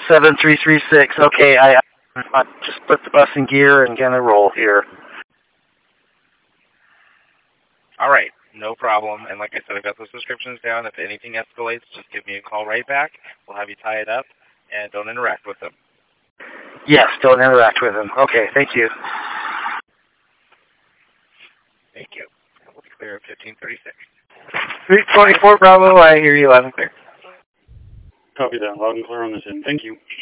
7336. Okay, I just put the bus in gear and gonna roll here. All right, no problem. And like I said, I've got those descriptions down. If anything escalates, just give me a call right back. We'll have you tie it up, and don't interact with them. Yes, don't interact with him. Okay, thank you. Thank you. We'll be clear at 1536. 324 Bravo, I hear you loud and clear. Copy that. Loud and clear on this end. Thank you.